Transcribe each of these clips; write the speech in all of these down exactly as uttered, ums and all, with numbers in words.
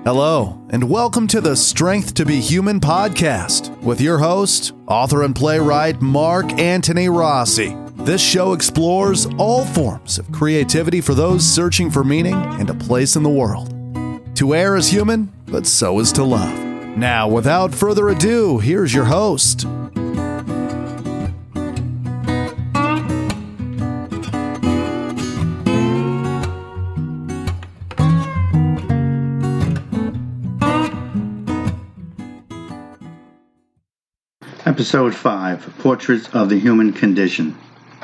Hello, and welcome to the Strength to be Human podcast with your host, author and playwright Mark Antony Rossi. This show explores all forms of creativity for those searching for meaning and a place in the world. To err is human, but so is to love. Now, without further ado, here's your host. Episode five, Portraits of the Human Condition.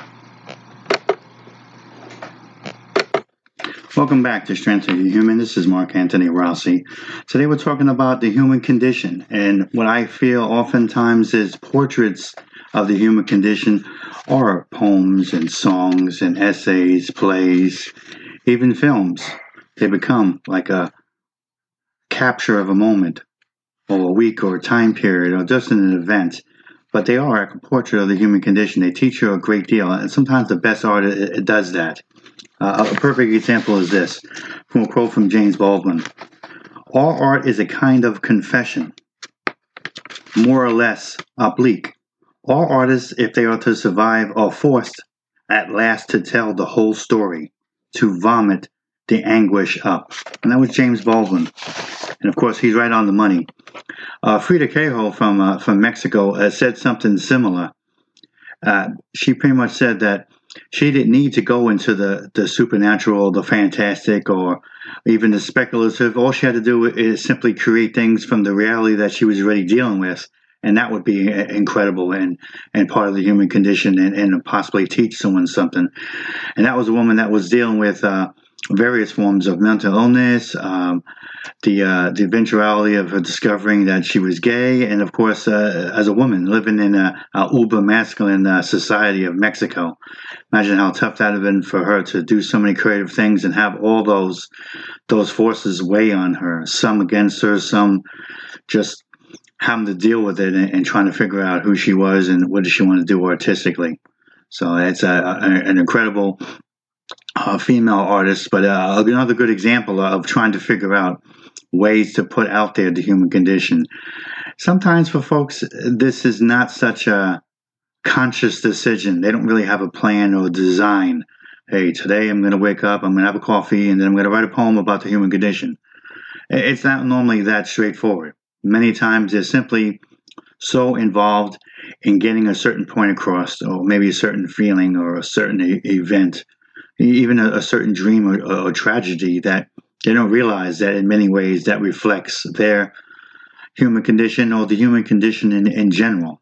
Welcome back to Strength to be Human. This is Mark Antony Rossi. Today we're talking about the human condition, and what I feel oftentimes is portraits of the human condition are poems and songs and essays, plays, even films. They become like a capture of a moment or a week or a time period or just an event. But they are a portrait of the human condition. They teach you a great deal, and sometimes the best art it, it does that. Uh, a perfect example is this, from a quote from James Baldwin. All art is a kind of confession, more or less oblique. All artists, if they are to survive, are forced at last to tell the whole story, to vomit the anguish up. And that was James Baldwin. And of course, he's right on the money. Uh, Frida Kahlo from uh, from Mexico uh, said something similar. Uh, she pretty much said that she didn't need to go into the, the supernatural, the fantastic, or even the speculative. All she had to do is simply create things from the reality that she was already dealing with, and that would be incredible and, and part of the human condition and, and possibly teach someone something. And that was a woman that was dealing with uh, various forms of mental illness, um, the uh, the eventuality of her discovering that she was gay, and of course, uh, as a woman living in a, a uber masculine uh, society of Mexico. Imagine how tough that would have been for her to do so many creative things and have all those those forces weigh on her. Some against her, some just having to deal with it and, and trying to figure out who she was and what did she want to do artistically. So it's a, a, an incredible uh, female artist, but uh, another good example of trying to figure out ways to put out there the human condition. Sometimes for folks, this is not such a conscious decision. They don't really have a plan or a design. Hey, today I'm going to wake up, I'm going to have a coffee, and then I'm going to write a poem about the human condition. It's not normally that straightforward. Many times they're simply so involved in getting a certain point across, or maybe a certain feeling or a certain e- event, even a, a certain dream or, or tragedy, that they don't realize that in many ways that reflects their human condition or the human condition in, in general.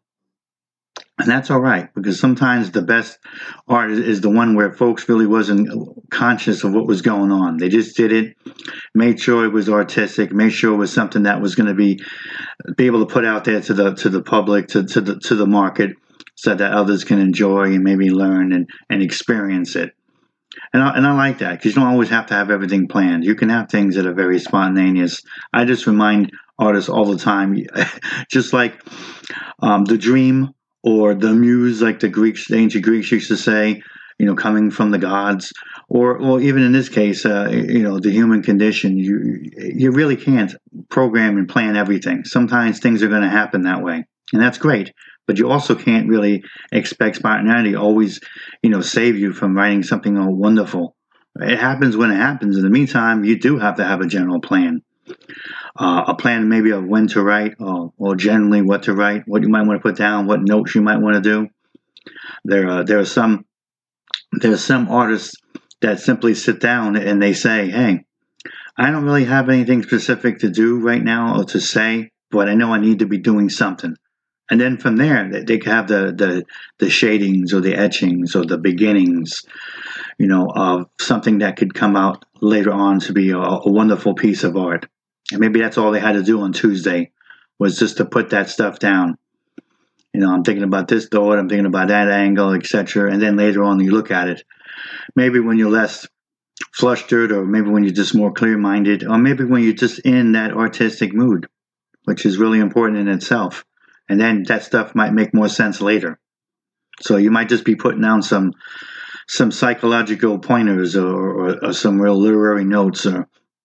And that's all right, because sometimes the best art is, is the one where folks really wasn't conscious of what was going on. They just did it, made sure it was artistic, made sure it was something that was going to be be able to put out there to the to the public, to, to the to the market, so that others can enjoy and maybe learn and, and experience it. And I, and I like that, because you don't always have to have everything planned. You can have things that are very spontaneous. I just remind artists all the time, just like um, the dream or the muse, like the Greeks, the ancient Greeks used to say, you know, coming from the gods, or, or even in this case, uh, you know, the human condition. You you really can't program and plan everything. Sometimes things are going to happen that way, and that's great. But you also can't really expect spontaneity always, you know, save you from writing something wonderful. It happens when it happens. In the meantime, you do have to have a general plan. Uh, a plan maybe of when to write, or, or generally what to write, what you might want to put down, what notes you might want to do. There, uh, there are some, there are some artists that simply sit down and they say, "Hey, I don't really have anything specific to do right now or to say, but I know I need to be doing something." And then from there, they could have the, the, the shadings or the etchings or the beginnings, you know, of something that could come out later on to be a, a wonderful piece of art. And maybe that's all they had to do on Tuesday, was just to put that stuff down. You know, I'm thinking about this thought, I'm thinking about that angle, et cetera. And then later on, you look at it. Maybe when you're less flustered, or maybe when you're just more clear-minded, or maybe when you're just in that artistic mood, which is really important in itself. And then that stuff might make more sense later. So you might just be putting down some some psychological pointers, or, or, or some real literary notes, or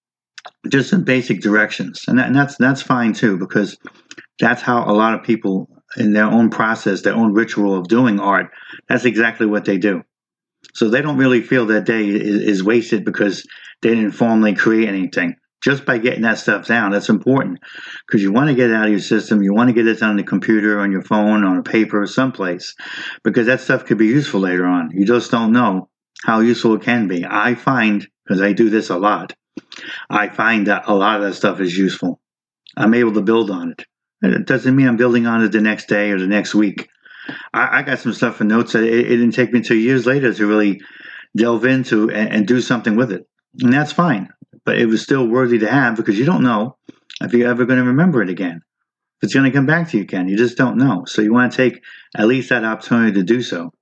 just some basic directions, and, that, and that's that's fine too, because that's how a lot of people in their own process, their own ritual of doing art, that's exactly what they do. So they don't really feel their day is, is wasted because they didn't formally create anything. Just by getting that stuff down, that's important, because you want to get it out of your system. You want to get it on the computer, on your phone, on a paper, or someplace, because that stuff could be useful later on. You just don't know how useful it can be. I find, because I do this a lot, I find that a lot of that stuff is useful. I'm able to build on it. It doesn't mean I'm building on it the next day or the next week. I, I got some stuff in notes that it, it didn't take me until years later to really delve into and, and do something with it. And that's fine. But it was still worthy to have, because you don't know if you're ever going to remember it again. If it's going to come back to you again. You just don't know. So you want to take at least that opportunity to do so.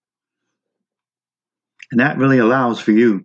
And that really allows for you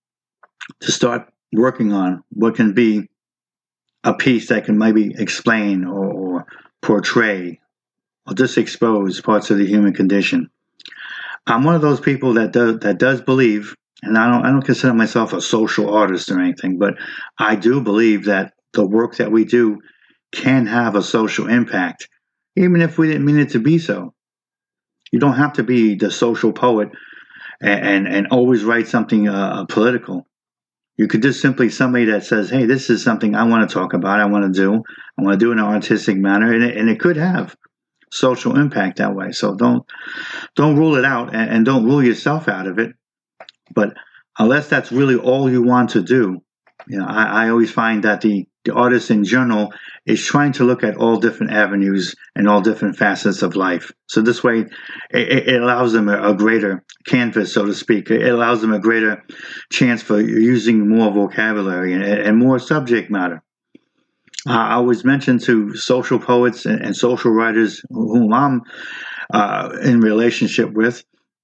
to start working on what can be a piece that can maybe explain or, or portray or just expose parts of the human condition. I'm one of those people that does, that does believe, and I don't I don't consider myself a social artist or anything, but I do believe that the work that we do can have a social impact, even if we didn't mean it to be so. You don't have to be the social poet and and, and always write something uh, political. You could just simply somebody that says, hey, this is something I want to talk about, I want to do, I want to do in an artistic manner, and it, and it could have social impact that way. So don't don't rule it out, and, and don't rule yourself out of it. But unless that's really all you want to do, you know, I, I always find that the, the artist in general is trying to look at all different avenues and all different facets of life. So this way, it, it allows them a, a greater canvas, so to speak. It allows them a greater chance for using more vocabulary and, and more subject matter. Uh, I was mentioned to social poets and, and social writers whom I'm uh, in relationship with.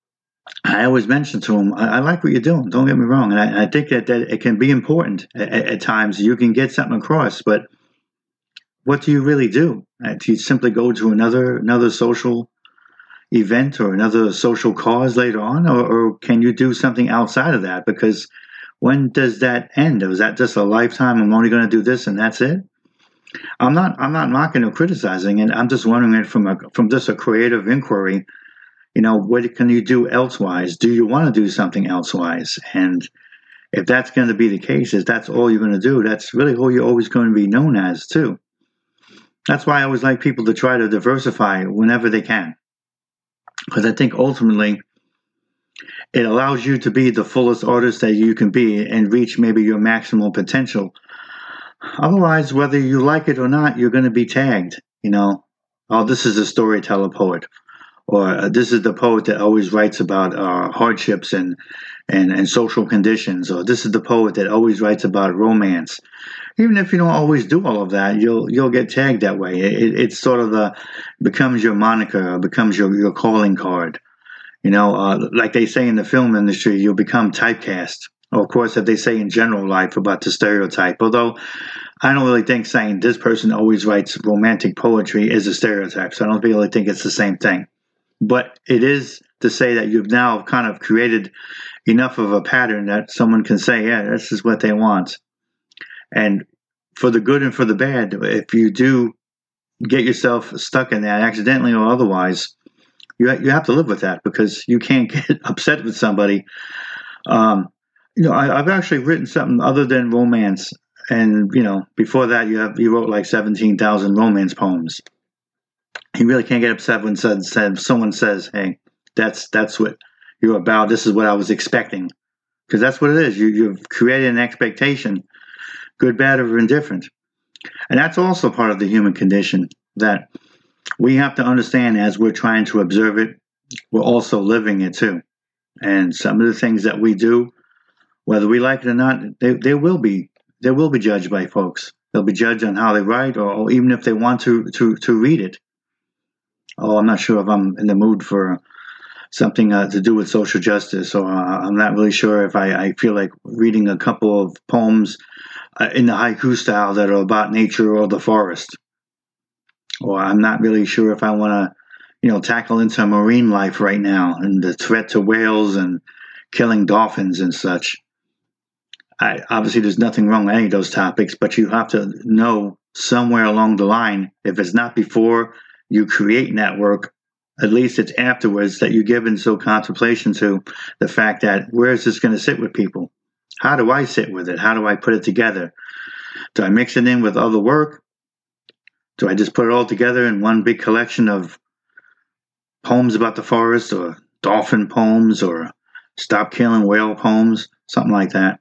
I always mention to them, I, I like what you're doing. Don't get me wrong. And I, I think that, that it can be important at, at times. You can get something across, but what do you really do? Uh, do you simply go to another another social event or another social cause later on? Or, or can you do something outside of that? Because when does that end? Or is that just a lifetime? I'm only going to do this and that's it? I'm not I'm not mocking or criticizing, and I'm just wondering it from a from just a creative inquiry. You know, what can you do elsewise? Do you want to do something elsewise? And if that's going to be the case, if that's all you're going to do, that's really all you're always going to be known as, too. That's why I always like people to try to diversify whenever they can. Because I think ultimately it allows you to be the fullest artist that you can be and reach maybe your maximal potential. Otherwise, whether you like it or not, you're going to be tagged, you know. Oh, this is a storyteller poet. Or uh, this is the poet that always writes about uh, hardships and, and, and social conditions. Or this is the poet that always writes about romance. Even if you don't always do all of that, you'll you'll get tagged that way. It, it's sort of the becomes your moniker, becomes your, your calling card. You know, uh, like they say in the film industry, you'll become typecast. Or of course, if they say in general life about the stereotype. Although I don't really think saying this person always writes romantic poetry is a stereotype. So I don't really think it's the same thing. But it is to say that you've now kind of created enough of a pattern that someone can say, yeah, this is what they want. And for the good and for the bad, if you do get yourself stuck in that accidentally or otherwise, you you have to live with that, because you can't get upset with somebody. Um, you know, I, I've actually written something other than romance. And, you know, before that, you have you wrote like seventeen thousand romance poems. You really can't get upset when said, said, someone says, hey, that's that's what you're about. This is what I was expecting. Because that's what it is. You, you've created an expectation, good, bad, or indifferent. And that's also part of the human condition that we have to understand as we're trying to observe it. We're also living it too. And some of the things that we do, whether we like it or not, they, they will be they will be judged by folks. They'll be judged on how they write, or, or even if they want to, to, to read it. Oh, I'm not sure if I'm in the mood for something uh, to do with social justice, or uh, I'm not really sure if I, I feel like reading a couple of poems uh, in the haiku style that are about nature or the forest. Or I'm not really sure if I want to, you know, tackle into marine life right now and the threat to whales and killing dolphins and such. I, obviously, there's nothing wrong with any of those topics, but you have to know somewhere along the line, if it's not before you create network, at least it's afterwards that you give into contemplation to the fact that where is this going to sit with people? How do I sit with it? How do I put it together? Do I mix it in with other work? Do I just put it all together in one big collection of poems about the forest, or dolphin poems, or stop killing whale poems, something like that?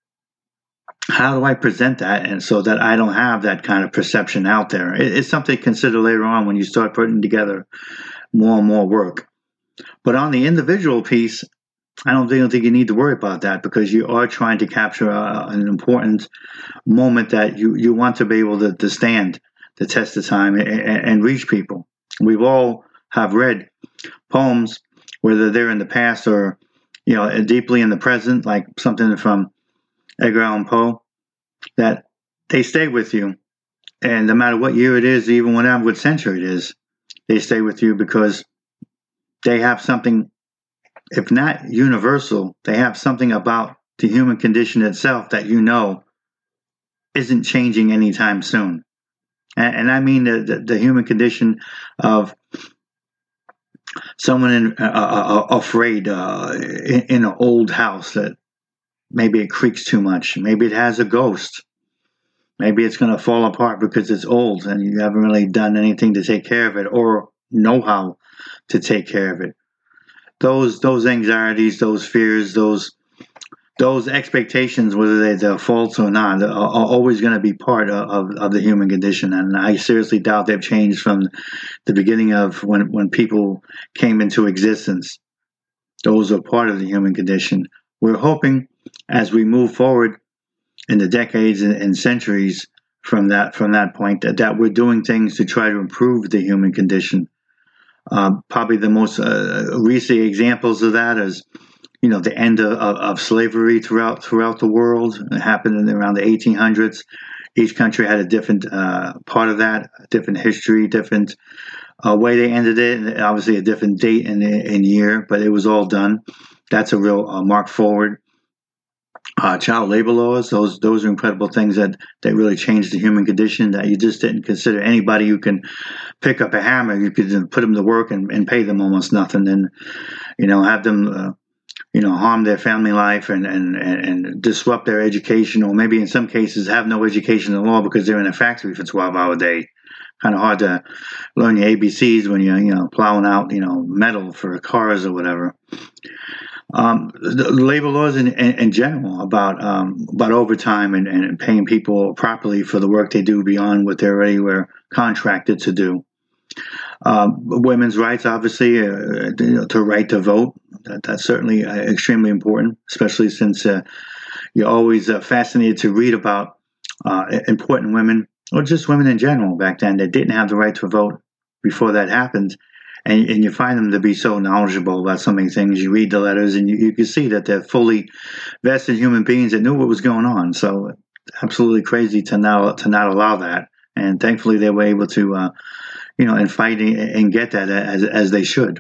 How do I present that, and so that I don't have that kind of perception out there? It's something to consider later on when you start putting together more and more work. But on the individual piece, I don't think, I don't think you need to worry about that, because you are trying to capture a, an important moment that you, you want to be able to, to stand the test of time and, and reach people. We've all have read poems, whether they're in the past or, you know, deeply in the present, like something from Edgar Allan Poe, that they stay with you. And no matter what year it is, even whatever what century it is, they stay with you because they have something, if not universal, they have something about the human condition itself that you know isn't changing anytime soon. And, and I mean the, the, the human condition of someone in, uh, uh, afraid uh, in, in an old house that maybe it creaks too much. Maybe it has a ghost. Maybe it's going to fall apart because it's old and you haven't really done anything to take care of it or know how to take care of it. Those those anxieties, those fears, those those expectations, whether they, they're false or not, are, are always going to be part of, of, of the human condition. And I seriously doubt they've changed from the beginning of when, when people came into existence. Those are part of the human condition. We're hoping as we move forward in the decades and, and centuries from that from that point that, that we're doing things to try to improve the human condition. Uh, probably the most uh, recent examples of that is, you know, the end of, of, of slavery throughout throughout the world. It happened in around the eighteen hundreds. Each country had a different uh, part of that, a different history, different uh, way they ended it, and obviously a different date and, and year, but it was all done. That's a real uh, mark forward. Uh, child labor laws, those those are incredible things that, that really changed the human condition, that you just didn't consider anybody who can pick up a hammer, you could put them to work and, and pay them almost nothing, and, you know, have them, uh, you know, harm their family life and, and, and disrupt their education, or maybe in some cases have no education at all because they're in a factory for twelve hour a day. Kind of hard to learn your A B Cs when you're, you know, plowing out, you know, metal for cars or whatever. Um, the labor laws in, in, in general about um, about overtime and, and paying people properly for the work they do beyond what they already were contracted to do. Um, women's rights, obviously, uh, to right to vote. That, that's certainly uh, extremely important, especially since uh, you're always uh, fascinated to read about uh, important women, or just women in general back then that didn't have the right to vote before that happened. And, and you find them to be so knowledgeable about so many things. You read the letters and you, you can see that they're fully vested human beings that knew what was going on. So absolutely crazy to not, to not allow that. And thankfully they were able to, uh, you know, and fight and get that as, as they should.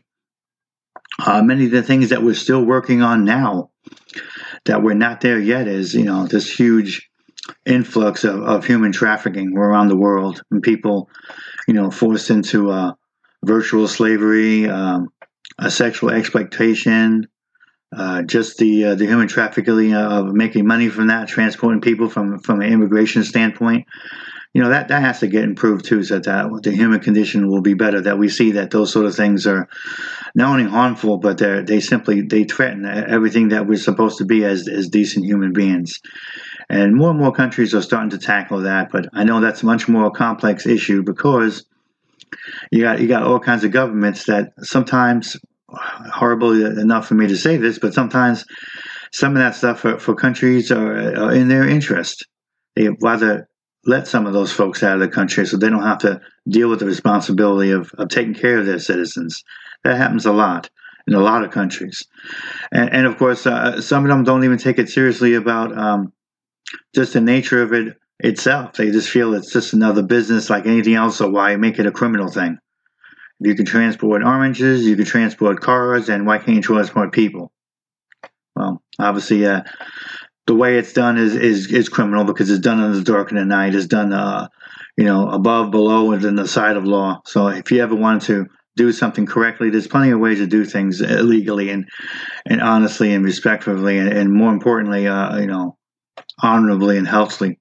Uh, many of the things that we're still working on now that we're not there yet is, you know, this huge influx of, of human trafficking around the world, and people, you know, forced into uh, virtual slavery, um, a sexual exploitation, uh, just the uh, the human trafficking of making money from that, transporting people from from an immigration standpoint. You know, that, that has to get improved too, so that the human condition will be better, that we see that those sort of things are not only harmful, but they they simply, they threaten everything that we're supposed to be as, as decent human beings. And more and more countries are starting to tackle that, but I know that's a much more complex issue because you got, you got all kinds of governments that sometimes, horrible enough for me to say this, but sometimes some of that stuff for, for countries are, are in their interest. They rather let some of those folks out of the country so they don't have to deal with the responsibility of, of taking care of their citizens. That happens a lot in a lot of countries. And, and of course, uh, some of them don't even take it seriously about um, just the nature of it itself. They just feel it's just another business like anything else, so why make it a criminal thing? If you can transport oranges, you can transport cars, and why can't you transport people? Well, obviously, uh, the way it's done is, is, is criminal because it's done in the dark of the night. It's done, uh, you know, above, below, and in the side of law. So if you ever wanted to do something correctly, there's plenty of ways to do things legally and, and honestly and respectfully and, and more importantly, uh, you know, honorably and healthily.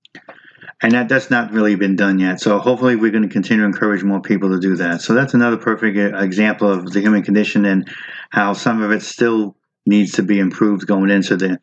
And that, that's not really been done yet. So hopefully we're going to continue to encourage more people to do that. So that's another perfect example of the human condition and how some of it still needs to be improved going into the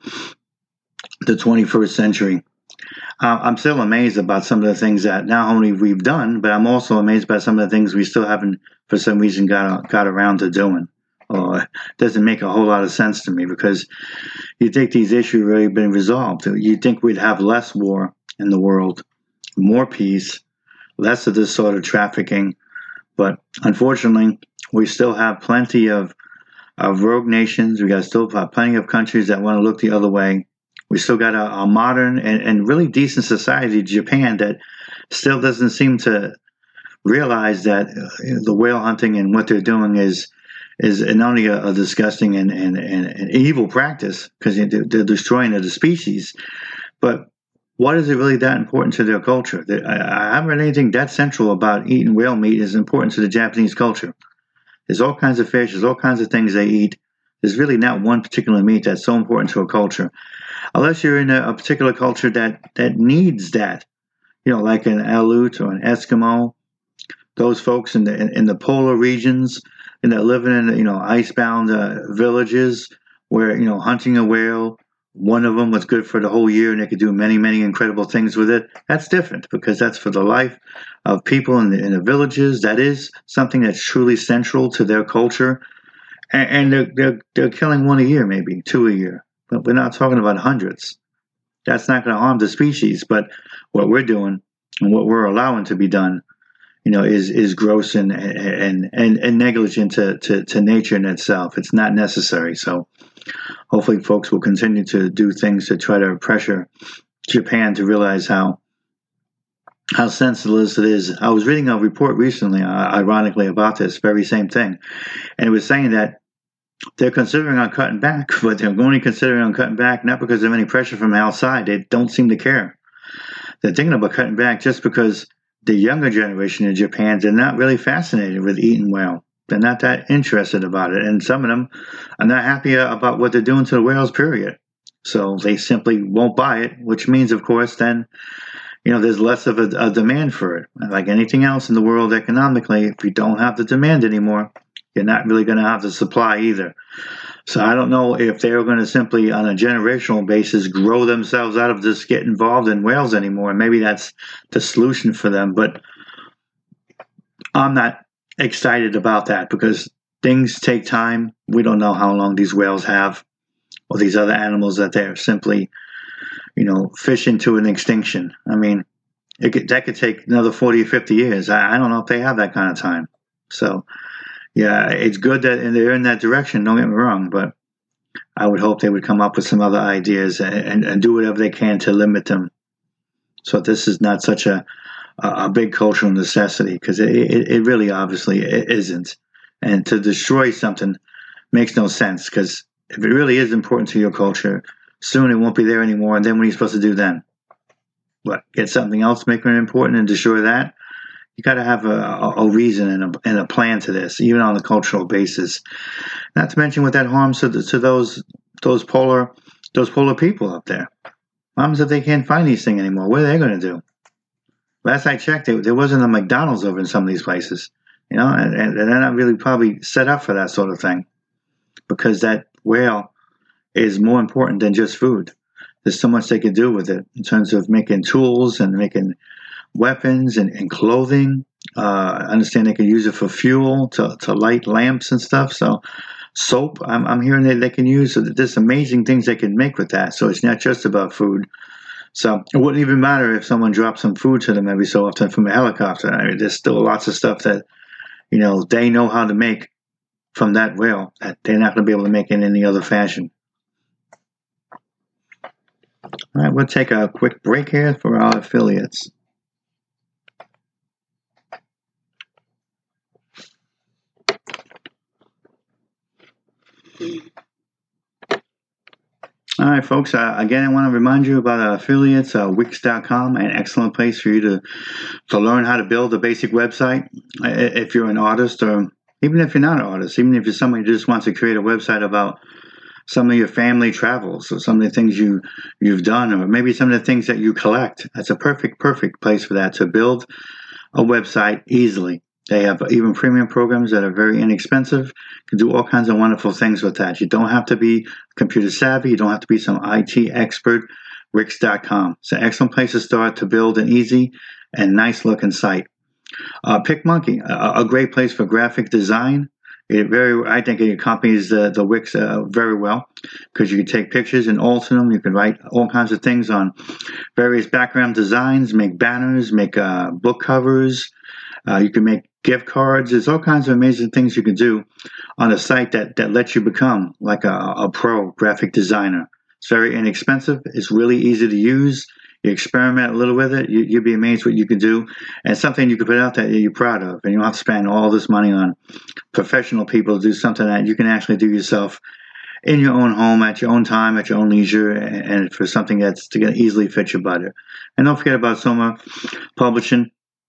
the twenty-first century. Uh, I'm still amazed about some of the things that not only we've done, but I'm also amazed by some of the things we still haven't, for some reason, got got around to doing. Or it doesn't make a whole lot of sense to me because you think these issues have already been resolved. You think we'd have less war in the world, more peace, less of this sort of trafficking. But unfortunately, we still have plenty of, of rogue nations. We got still have plenty of countries that want to look the other way. We still got a, a modern and, and really decent society, Japan, that still doesn't seem to realize that uh, the whale hunting and what they're doing is is not only a, a disgusting and, and, and, and evil practice because they're, they're destroying the species, but what is it really that important to their culture? I haven't read anything that central about eating whale meat is important to the Japanese culture. There's all kinds of fish, there's all kinds of things they eat. There's really not one particular meat that's so important to a culture. Unless you're in a, a particular culture that, that needs that, you know, like an Aleut or an Eskimo, those folks in the in, in the polar regions and that living in, you know, icebound uh, villages where, you know, hunting a whale, one of them was good for the whole year and they could do many, many incredible things with it. That's different because that's for the life of people in the, in the villages. That is something that's truly central to their culture. And, and they're, they're, they're killing one a year, maybe two a year. But we're not talking about hundreds. That's not going to harm the species. But what we're doing and what we're allowing to be done, you know, is is gross and and and, and negligent to, to, to nature in itself. It's not necessary. So hopefully folks will continue to do things to try to pressure Japan to realize how how senseless it is. I was reading a report recently, uh, ironically, about this very same thing. And it was saying that they're considering on cutting back, but they're only considering on cutting back not because of any pressure from outside. They don't seem to care. They're thinking about cutting back just because the younger generation in Japan, they're not really fascinated with eating whale. They're not that interested about it. And some of them are not happy about what they're doing to the whales, period. So they simply won't buy it, which means, of course, then, you know, there's less of a, a demand for it. Like anything else in the world economically, if you don't have the demand anymore, you're not really going to have the supply either. So I don't know if they're going to simply, on a generational basis, grow themselves out of this, get involved in whales anymore. Maybe that's the solution for them. But I'm not excited about that because things take time. We don't know how long these whales have or these other animals that they're simply, you know, fishing to an extinction. I mean, it could, that could take another forty or fifty years. I, I don't know if they have that kind of time. So, yeah, it's good that they're in that direction. Don't get me wrong, but I would hope they would come up with some other ideas and, and, and do whatever they can to limit them. So this is not such a a big cultural necessity because it, it, it really obviously it isn't. And to destroy something makes no sense because if it really is important to your culture, soon it won't be there anymore. And then what are you supposed to do then? What, get something else making it important and destroy that? You got to have a, a reason and a, and a plan to this, even on a cultural basis. Not to mention what that harms to, the, to those those polar those polar people up there. What happens if they can't find these things anymore? What are they going to do? Last I checked, there, there wasn't a McDonald's over in some of these places, you know, and, and they're not really probably set up for that sort of thing because that whale is more important than just food. There's so much they could do with it in terms of making tools and making weapons and, and clothing. Uh, I understand they can use it for fuel to, to light lamps and stuff. So soap, I'm, I'm hearing that they can use. So there's amazing things they can make with that. So it's not just about food. So it wouldn't even matter if someone dropped some food to them every so often from a helicopter. I mean, there's still lots of stuff that, you know, they know how to make from that whale that they're not going to be able to make in any other fashion. All right, we'll take a quick break here for our affiliates. All right, right, folks. Uh, again, I want to remind you about our affiliates, uh, Wix dot com, an excellent place for you to, to learn how to build a basic website. If you're an artist, or even if you're not an artist, even if you're somebody who just wants to create a website about some of your family travels, or some of the things you, you've done, or maybe some of the things that you collect. That's a perfect, perfect place for that, to build a website easily. They have even premium programs that are very inexpensive. You can do all kinds of wonderful things with that. You don't have to be computer savvy. You don't have to be some I T expert. Wix dot com. It's an excellent place to start to build an easy and nice looking site. Uh, PicMonkey, a, a great place for graphic design. It very, I think it accompanies the, the Wix uh, very well, because you can take pictures and alter them. You can write all kinds of things on various background designs, make banners, make uh, book covers. Uh, you can make gift cards. There's all kinds of amazing things you can do on a site that, that lets you become like a, a pro graphic designer. It's very inexpensive. It's really easy to use. You experiment a little with it, you, you'll be amazed what you can do. And something you can put out there that you're proud of. And you don't have to spend all this money on professional people to do something that you can actually do yourself in your own home, at your own time, at your own leisure, and, and for something that's to get easily fit your budget. And don't forget about Soma Publishing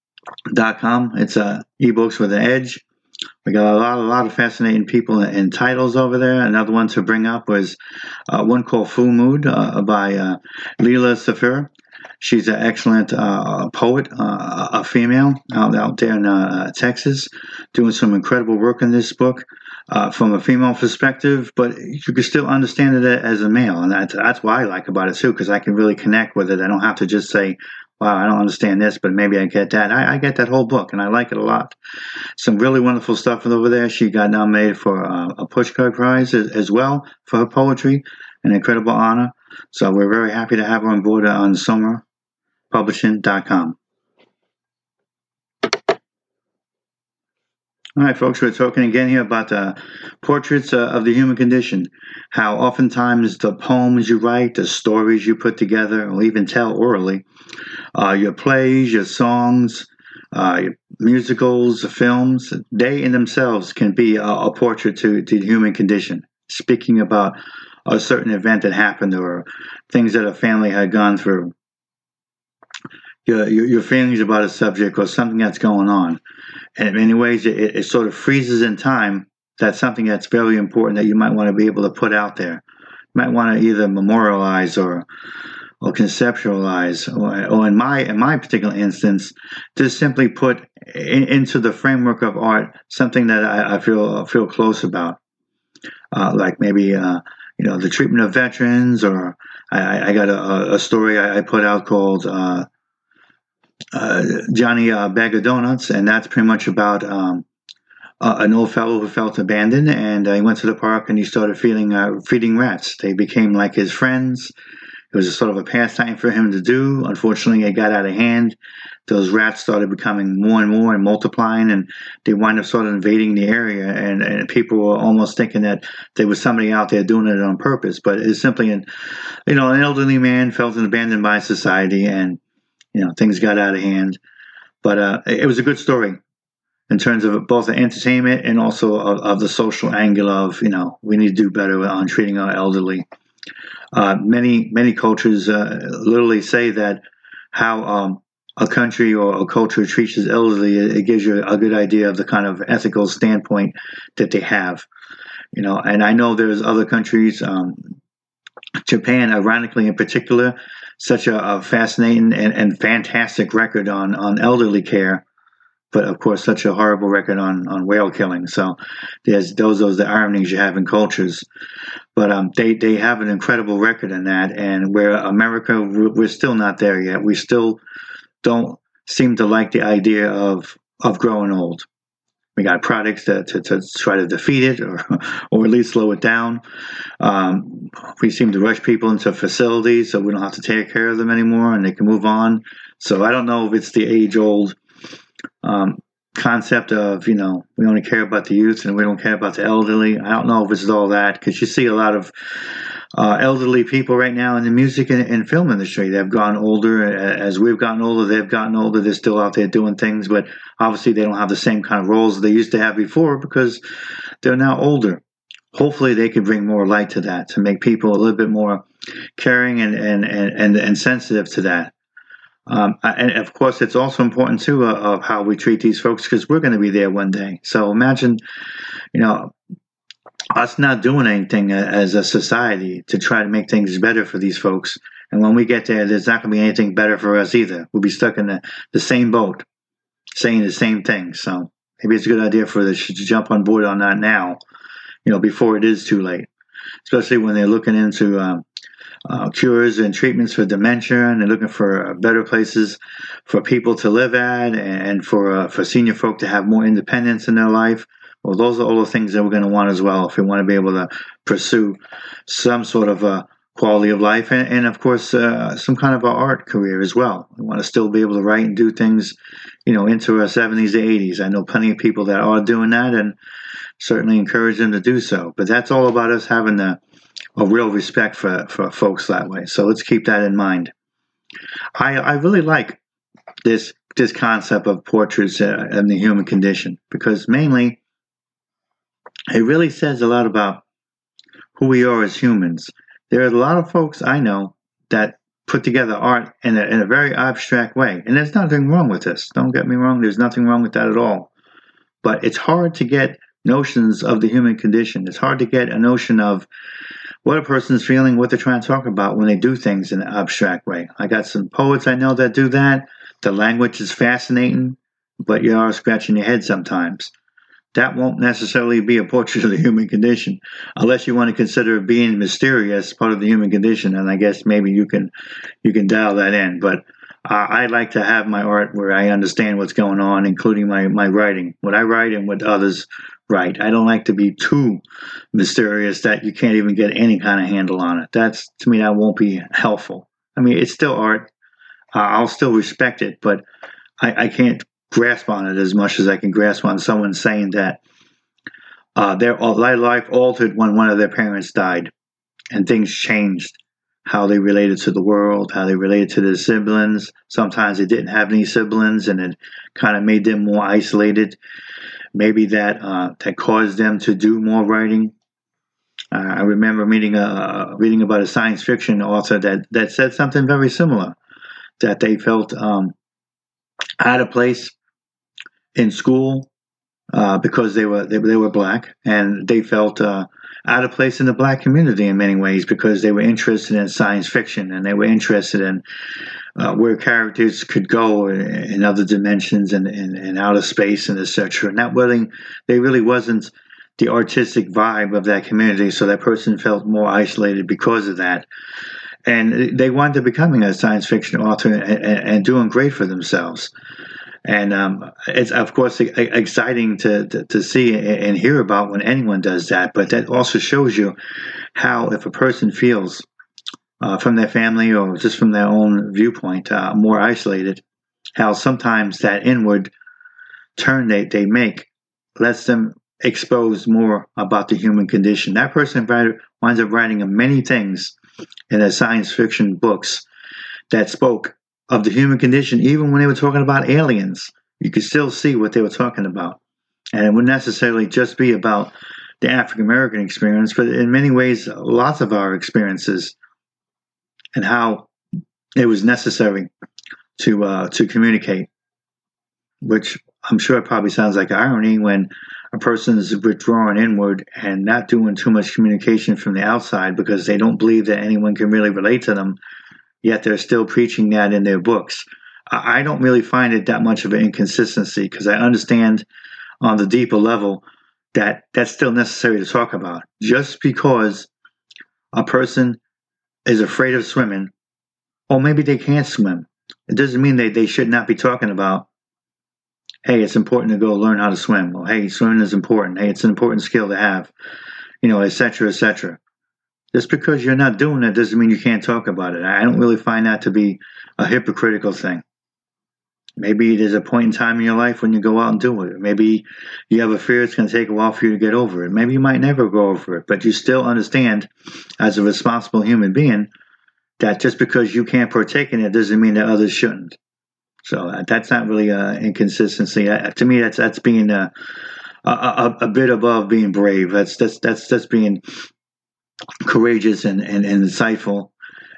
dot com. It's uh, ebooks with an edge. We got a lot, a lot of fascinating people and titles over there. Another one to bring up was uh, one called Full Mood uh, by uh, Leela Safir. She's an excellent uh, poet, uh, a female out, out there in uh, Texas, doing some incredible work in this book uh, from a female perspective, but you can still understand it as a male. And that's, that's what I like about it, too, because I can really connect with it. I don't have to just say, wow, I don't understand this, but maybe I get that. I, I get that whole book, and I like it a lot. Some really wonderful stuff over there. She got nominated for uh, a Pushcart Prize as, as well for her poetry, an incredible honor. So we're very happy to have her on board on Soma Publishing dot com. All right, folks, we're talking again here about the portraits uh, of the human condition, how oftentimes the poems you write, the stories you put together, or even tell orally, uh, your plays, your songs, uh, your musicals, films, they in themselves can be a, a portrait to, to the human condition, speaking about a certain event that happened or things that a family had gone through. Your, your, your feelings about a subject or something that's going on. And in many ways, it, it sort of freezes in time. That's something that's very important that you might want to be able to put out there. You might want to either memorialize or or conceptualize, or, or in my in my particular instance, just simply put in, into the framework of art something that I, I feel feel close about, uh, like maybe uh, you know the treatment of veterans, or I, I got a, a story I, I put out called. Uh, Uh, Johnny uh, Bag of Donuts, and that's pretty much about um, uh, an old fellow who felt abandoned, and uh, he went to the park and he started feeding uh, feeding rats. They became like his friends. It was a sort of a pastime for him to do. Unfortunately, it got out of hand. Those rats started becoming more and more and multiplying, and they wind up sort of invading the area, and, and people were almost thinking that there was somebody out there doing it on purpose, but it's simply an, you know, an elderly man felt abandoned by society, and you know, things got out of hand, but uh, it was a good story in terms of both the entertainment and also of, of the social angle of, you know, we need to do better on treating our elderly. Uh, many, many cultures uh, literally say that how um, a country or a culture treats its elderly, it, it gives you a good idea of the kind of ethical standpoint that they have. You know, and I know there's other countries, um, Japan, ironically in particular, such a, a fascinating and, and fantastic record on, on elderly care, but of course such a horrible record on, on whale killing. So there's those those the ironies you have in cultures, but um, they they have an incredible record in that. And where America, we're still not there yet. We still don't seem to like the idea of of growing old. We got products to, to, to try to defeat it or or at least slow it down. Um, we seem to rush people into facilities so we don't have to take care of them anymore and they can move on. So I don't know if it's the age-old um, concept of, you know, we only care about the youth and we don't care about the elderly. I don't know if it's all that, because you see a lot of uh, elderly people right now in the music and, and film industry. They've gone older. As we've gotten older, they've gotten older. They're still out there doing things, but obviously they don't have the same kind of roles they used to have before because they're now older. Hopefully they can bring more light to that, to make people a little bit more caring and and and and, and sensitive to that. Um, and of course, it's also important too uh, of how we treat these folks because we're going to be there one day. So imagine, you know, us not doing anything as a society to try to make things better for these folks. And when we get there, there's not going to be anything better for us either. We'll be stuck in the, the same boat, saying the same thing. So maybe it's a good idea for us to jump on board on that now, you know, before it is too late, especially when they're looking into um, uh, cures and treatments for dementia, and they're looking for better places for people to live at and for uh, for senior folk to have more independence in their life. Well, those are all the things that we're going to want as well if we want to be able to pursue some sort of a quality of life and, and of course, uh, some kind of an art career as well. We want to still be able to write and do things, you know, into our seventies or eighties. I know plenty of people that are doing that and certainly encourage them to do so. But that's all about us having a, a real respect for, for folks that way. So let's keep that in mind. I, I really like this this concept of portraits uh, and the human condition because mainly it really says a lot about who we are as humans. There are a lot of folks I know that put together art in a, in a very abstract way. And there's nothing wrong with this. Don't get me wrong. There's nothing wrong with that at all. But it's hard to get notions of the human condition. It's hard to get a notion of what a person's feeling, what they're trying to talk about when they do things in an abstract way. I got some poets I know that do that. The language is fascinating, but you are scratching your head sometimes. That won't necessarily be a portrait of the human condition, unless you want to consider being mysterious part of the human condition. And I guess maybe you can you can dial that in. But uh, I like to have my art where I understand what's going on, including my, my writing, what I write and what others write. I don't like to be too mysterious that you can't even get any kind of handle on it. That's, to me, that won't be helpful. I mean, it's still art. Uh, I'll still respect it, but I, I can't grasp on it as much as I can grasp on someone saying that uh, their life altered when one of their parents died and things changed, how they related to the world, how they related to their siblings. Sometimes they didn't have any siblings and it kind of made them more isolated. Maybe that uh, that caused them to do more writing. Uh, I remember meeting a, reading about a science fiction author that, that said something very similar, that they felt um, out of place in school uh, because they were they, they were black, and they felt uh, out of place in the black community in many ways because they were interested in science fiction and they were interested in uh, where characters could go in other dimensions and in outer space and et cetera. And that really, they really wasn't the artistic vibe of that community, so that person felt more isolated because of that. And they wound up becoming a science fiction author and, and, and doing great for themselves. And um, it's, of course, exciting to, to, to see and hear about when anyone does that. But that also shows you how, if a person feels uh, from their family or just from their own viewpoint uh, more isolated, how sometimes that inward turn they, they make lets them expose more about the human condition. That person winds up writing many things in their science fiction books that spoke of the human condition. Even when they were talking about aliens, you could still see what they were talking about. And it wouldn't necessarily just be about the African American experience, but in many ways, lots of our experiences and how it was necessary to uh, to communicate, which I'm sure it probably sounds like irony when a person is withdrawing inward and not doing too much communication from the outside because they don't believe that anyone can really relate to them, yet they're still preaching that in their books. I don't really find it that much of an inconsistency because I understand on the deeper level that that's still necessary to talk about. Just because a person is afraid of swimming, or maybe they can't swim, it doesn't mean they, they should not be talking about, hey, it's important to go learn how to swim. Or, hey, swimming is important. Hey, it's an important skill to have, you know, et cetera, et cetera. Just because you're not doing it doesn't mean you can't talk about it. I don't really find that to be a hypocritical thing. Maybe there's a point in time in your life when you go out and do it. Maybe you have a fear it's going to take a while for you to get over it. Maybe you might never go over it, but you still understand as a responsible human being that just because you can't partake in it doesn't mean that others shouldn't. So uh, that's not really an inconsistency. Uh, to me, that's that's being a, a, a, a bit above being brave. That's that's that's that's being courageous and, and, and insightful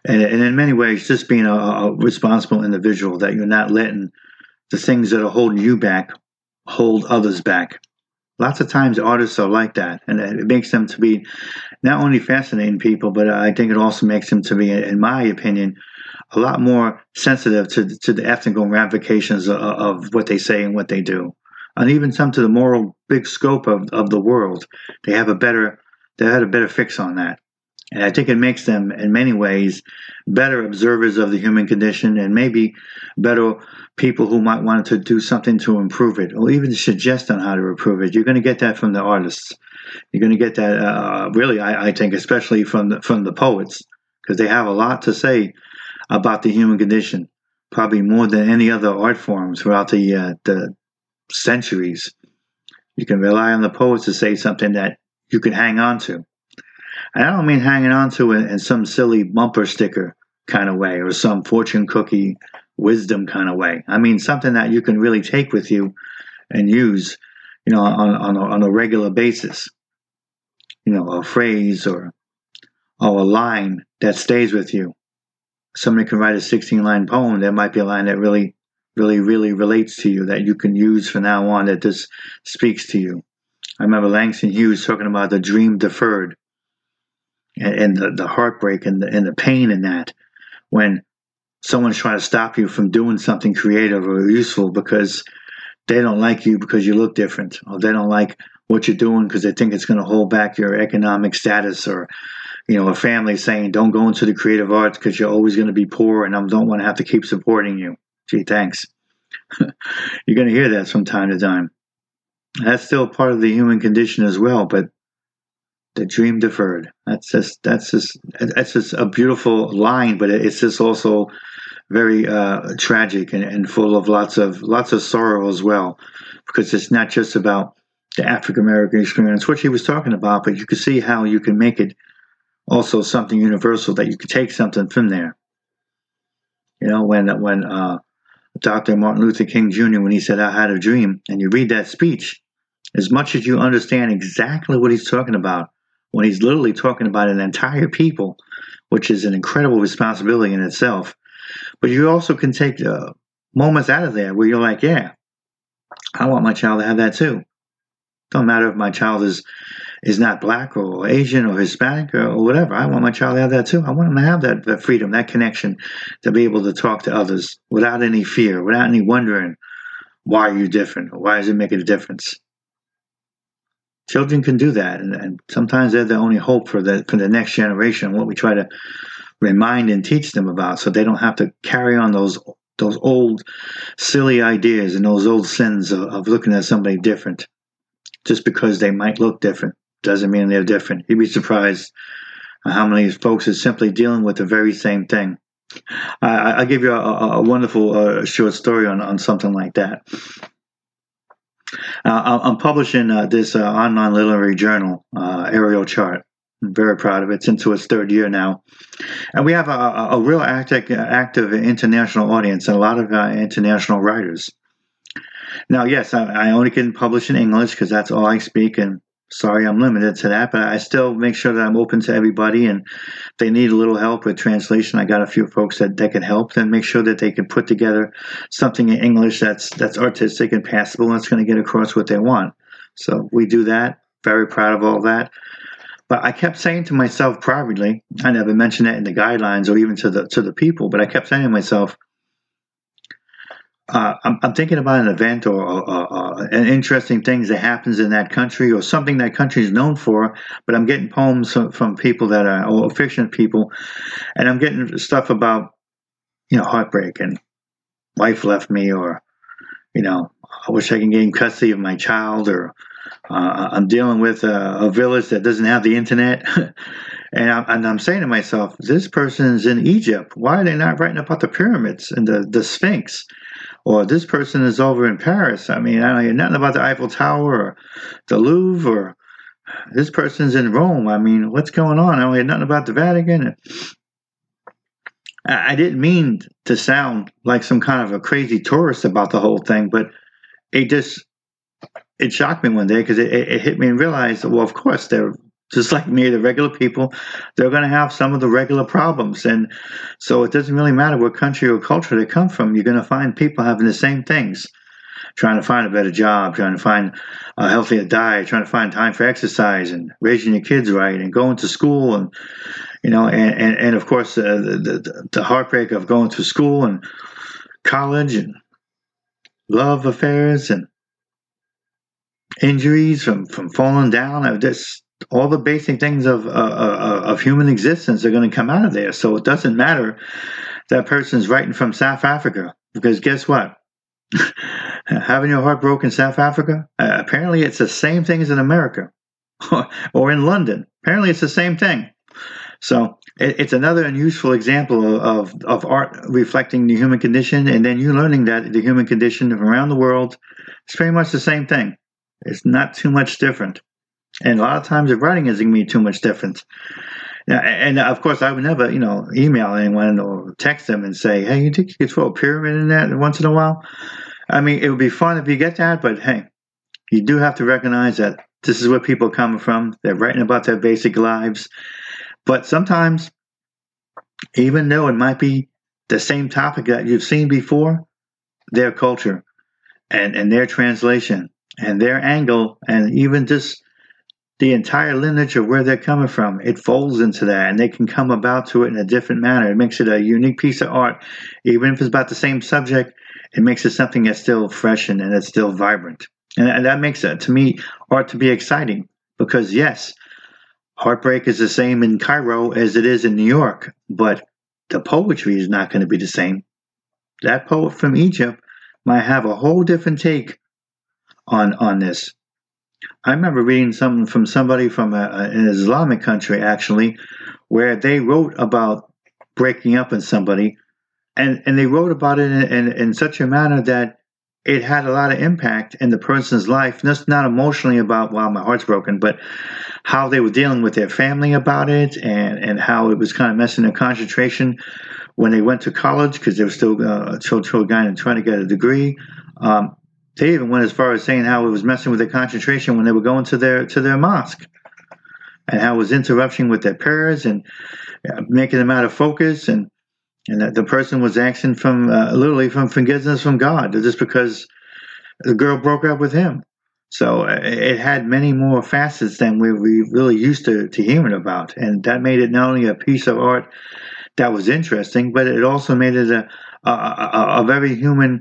And, and in many ways, just being a, a responsible individual, that you're not letting the things that are holding you back hold others back. Lots of times artists are like that, and it makes them to be not only fascinating people, but I think it also makes them to be, in my opinion, a lot more sensitive to, to the ethical ramifications of, of what they say and what they do. And even some to the moral big scope of, of the world. They have a better, they had a better fix on that. And I think it makes them, in many ways, better observers of the human condition, and maybe better people who might want to do something to improve it, or even suggest on how to improve it. You're going to get that from the artists. You're going to get that, uh, really, I, I think, especially from the, from the poets, because they have a lot to say about the human condition, probably more than any other art form throughout the uh, the centuries. You can rely on the poets to say something that you can hang on to. And I don't mean hanging on to it in some silly bumper sticker kind of way or some fortune cookie wisdom kind of way. I mean something that you can really take with you and use, you know, on on a, on a regular basis. You know, a phrase or or a line that stays with you. Somebody can write a sixteen-line poem. There might be a line that really, really, really relates to you that you can use from now on, that just speaks to you. I remember Langston Hughes talking about the dream deferred, and, and the, the heartbreak and the, and the pain in that, when someone's trying to stop you from doing something creative or useful because they don't like you because you look different, or they don't like what you're doing because they think it's going to hold back your economic status, or you know, a family saying, don't go into the creative arts because you're always going to be poor and I don't want to have to keep supporting you. Gee, thanks. You're going to hear that from time to time. That's still part of the human condition as well, but the dream deferred. That's just, that's just, that's just a beautiful line, but it's just also very uh, tragic and, and full of lots of, lots of sorrow as well, because it's not just about the African-American experience, which he was talking about, but you can see how you can make it also something universal, that you could take something from there. You know, when when uh, Doctor Martin Luther King Junior, when he said, I had a dream, and you read that speech, as much as you understand exactly what he's talking about, when he's literally talking about an entire people, which is an incredible responsibility in itself, but you also can take uh, moments out of there where you're like, yeah, I want my child to have that too. Don't matter if my child is is not black or Asian or Hispanic or, or whatever. I want my child to have that too. I want them to have that, that freedom, that connection, to be able to talk to others without any fear, without any wondering, why are you different? Or why does it make a difference? Children can do that, and, and sometimes they're the only hope for the for the next generation, what we try to remind and teach them about, so they don't have to carry on those those old silly ideas and those old sins of, of looking at somebody different. Just because they might look different doesn't mean they're different. You'd be surprised how many folks are simply dealing with the very same thing. I, I'll give you a, a wonderful uh, short story on, on something like that. Uh, I'm publishing uh, this uh, online literary journal, uh, Ariel Chart. I'm very proud of it. It's into its third year now. And we have a, a, a real active, active international audience and a lot of uh, international writers. Now, yes, I, I only can publish in English because that's all I speak, and sorry I'm limited to that, but I still make sure that I'm open to everybody, and if they need a little help with translation, I got a few folks that, that can help, then make sure that they can put together something in English that's that's artistic and passable, and that's going to get across what they want. So we do that. Very proud of all that. But I kept saying to myself privately, I never mentioned that in the guidelines or even to the to the people, but I kept saying to myself, Uh, I'm, I'm thinking about an event or, or, or, or an interesting thing that happens in that country, or something that country is known for, but I'm getting poems from, from people that are, or fiction people, and I'm getting stuff about, you know, heartbreak and wife left me, or, you know, I wish I could gain custody of my child, or uh, I'm dealing with a, a village that doesn't have the internet. And I'm, and I'm saying to myself, this person's in Egypt. Why are they not writing about the pyramids and the, the Sphinx? Or this person is over in Paris. I mean, I don't hear nothing about the Eiffel Tower or the Louvre, or this person's in Rome. I mean, what's going on? I don't hear nothing about the Vatican. I didn't mean to sound like some kind of a crazy tourist about the whole thing, but it just, it shocked me one day because it, it hit me and realized, well, of course, they're Just like me, the regular people, they're going to have some of the regular problems. And so it doesn't really matter what country or culture they come from. You're going to find people having the same things, trying to find a better job, trying to find a healthier diet, trying to find time for exercise and raising your kids right and going to school. And, you know, and, and, and of course, uh, the, the, the heartbreak of going to school and college and love affairs and injuries from, from falling down. I just, all the basic things of uh, uh, of human existence are going to come out of there. So it doesn't matter that person's writing from South Africa, because guess what? Having your heart broken in South Africa, uh, apparently it's the same thing as in America or in London. Apparently it's the same thing. So it, it's another unuseful example of, of, of art reflecting the human condition, and then you learning that the human condition around the world is pretty much the same thing. It's not too much different. And a lot of times the writing isn't going to be too much different. Now, and of course, I would never, you know, email anyone or text them and say, hey, you think you could throw a pyramid in that once in a while? I mean, it would be fun if you get that, but hey, you do have to recognize that this is where people are coming from. They're writing about their basic lives. But sometimes, even though it might be the same topic that you've seen before, their culture and, and their translation and their angle and even just the entire lineage of where they're coming from, it folds into that, and they can come about to it in a different manner. It makes it a unique piece of art. Even if it's about the same subject, it makes it something that's still fresh and, and it's still vibrant. And, and that makes it, to me, art to be exciting, because yes, heartbreak is the same in Cairo as it is in New York, but the poetry is not going to be the same. That poet from Egypt might have a whole different take on, on this. I remember reading something from somebody from a, an Islamic country, actually, where they wrote about breaking up with somebody, and, and they wrote about it in, in, in such a manner that it had a lot of impact in the person's life, just not emotionally about, wow, my heart's broken, but how they were dealing with their family about it, and, and how it was kind of messing their concentration when they went to college, because they were still uh, still, still trying to get a degree. Um, They even went as far as saying how it was messing with their concentration when they were going to their to their mosque, and how it was interrupting with their prayers and uh, making them out of focus, and and that the person was asking from uh, literally from forgiveness from God just because the girl broke up with him. So uh, it had many more facets than we we really used to to hearing about, and that made it not only a piece of art that was interesting, but it also made it a a, a, a very human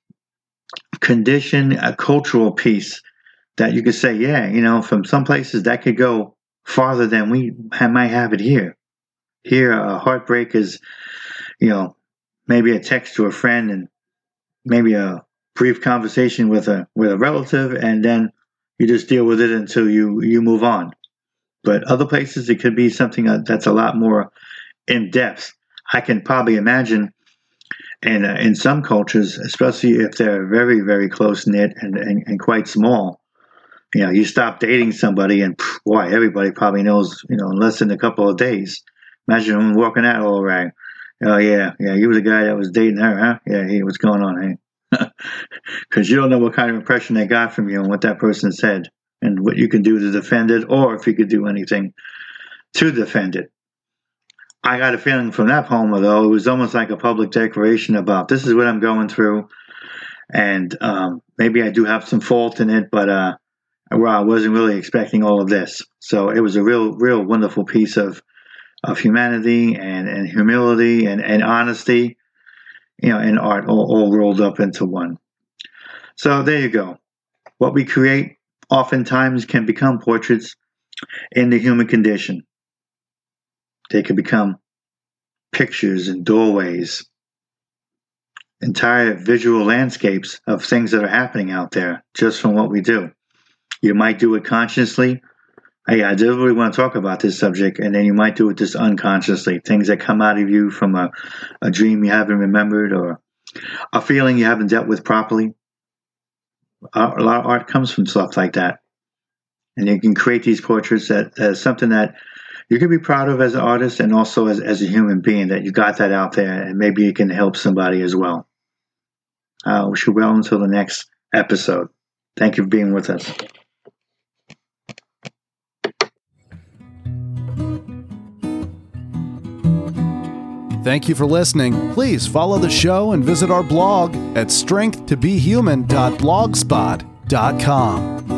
condition, a cultural piece that you could say, yeah, you know, from some places that could go farther than we might have it here. Here, a heartbreak is, you know, maybe a text to a friend and maybe a brief conversation with a with a relative, and then you just deal with it until you you move on. But other places, it could be something that's a lot more in depth. I can probably imagine. And uh, in some cultures, especially if they're very, very close-knit and, and, and quite small, you know, you stop dating somebody and, phew, boy, everybody probably knows, you know, in less than a couple of days. Imagine them walking out all right. Oh, yeah, yeah, you were the guy that was dating her, huh? Yeah, hey, what's going on, hey? Because you don't know what kind of impression they got from you and what that person said and what you can do to defend it, or if you could do anything to defend it. I got a feeling from that poem, though, it was almost like a public declaration about this is what I'm going through, and um, maybe I do have some fault in it, but uh, well, I wasn't really expecting all of this. So it was a real, real wonderful piece of of humanity and, and humility and, and honesty, you know, and art all, all rolled up into one. So there you go. What we create oftentimes can become portraits in the human condition. They can become pictures and doorways, entire visual landscapes of things that are happening out there just from what we do. You might do it consciously. Hey, I do really want to talk about this subject, and then you might do it just unconsciously. Things that come out of you from a, a dream you haven't remembered or a feeling you haven't dealt with properly. A lot of art comes from stuff like that. And you can create these portraits that as something that you can be proud of as an artist and also as, as a human being, that you got that out there, and maybe it can help somebody as well. I uh, wish you well until the next episode. Thank you for being with us. Thank you for listening. Please follow the show and visit our blog at strength to be human dot blogspot dot com.